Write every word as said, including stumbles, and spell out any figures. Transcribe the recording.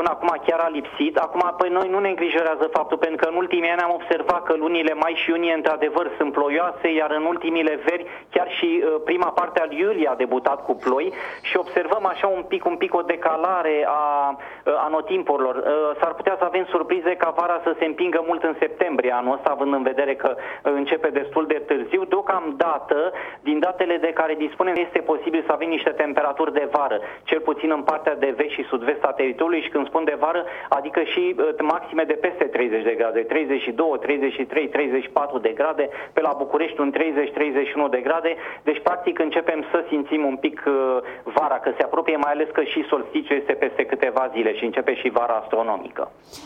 acum chiar a lipsit. Acum, păi noi nu ne îngrijorează faptul, pentru că în ultimii ani am observat că lunile mai și iunie într-adevăr sunt ploioase, iar în ultimile veri, chiar și uh, prima parte al iulie a debutat cu ploi și observăm așa un pic, un pic o decalare a anotimpurilor. S-ar putea să avem surprize ca vara să se împingă mult în septembrie anul ăsta, având în vedere că începe destul de târziu. Deocamdată, din datele de care dispunem, este posibil să avem niște temperaturi de vară, cel puțin în partea de vest și sud-vest a teritoriului, și când spun de vară, adică și maxime de peste treizeci de grade, treizeci și doi, treizeci și trei, treizeci și patru de grade, pe la București un treizeci treizeci și unu de grade, deci practic începem să simțim un pic vara, că se apropie, mai ales că și solstițiul este peste câteva zile și începe și vara astronomică.